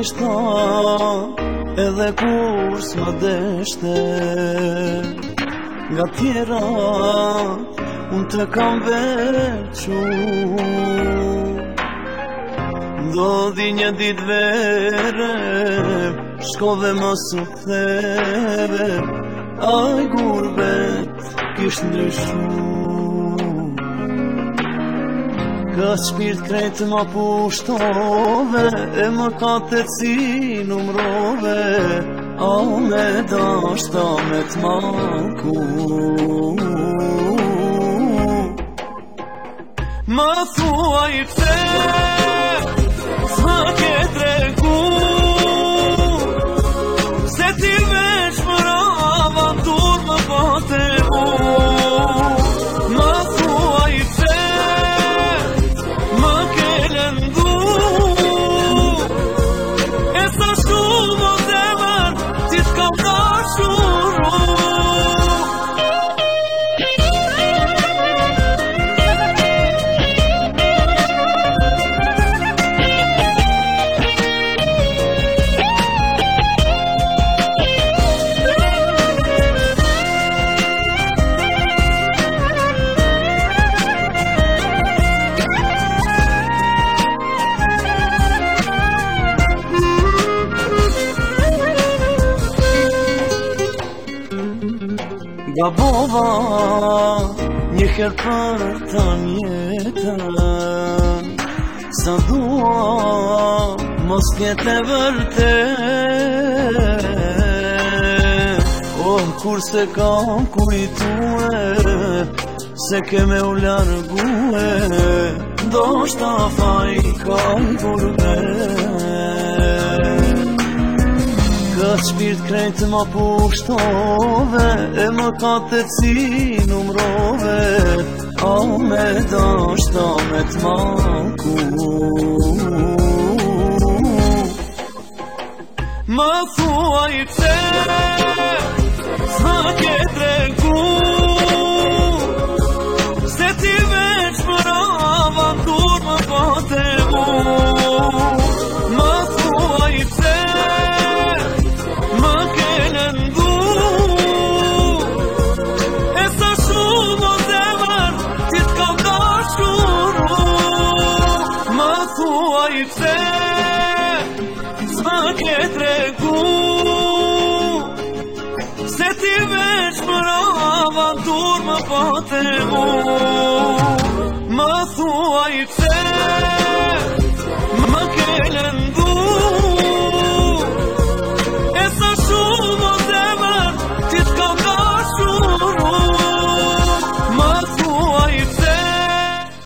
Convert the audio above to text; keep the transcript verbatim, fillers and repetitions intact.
ishta edhe kur s'ma deshte. Nga tjera unë të kam veçu, ndodhi një dit vere, shkove mos u there, aj gurbet kisht ndryshu. Ka shpirt krejt ma pushtove, e më katet si numrove, a me dashta me t'manku. Ma thua i pse s'ma ke tregu, se ti veç për avantur më pate mu. Ma thua i pse më ke lëndu, e sa shumë o zemër ti t'kam dashuru. Gabova një herë për të njetën, sa dua mos kete vërtet. Oh, kur se kam kujtue se keme u largue, do shta faj kam gurbet. Ka shpirt krejt ma pushtove, e më katet si numrove, a me dashta me t'manku. Ma thua i pse s'ma ke tregu, se ti veç për avantur më pate mu. Ma thua i pse më ke lëndu, e sa shumë o zemër ti t'kam dashuru. Ma thua i pse s'ma ke tregu, se ti veç për avantur më pate mu.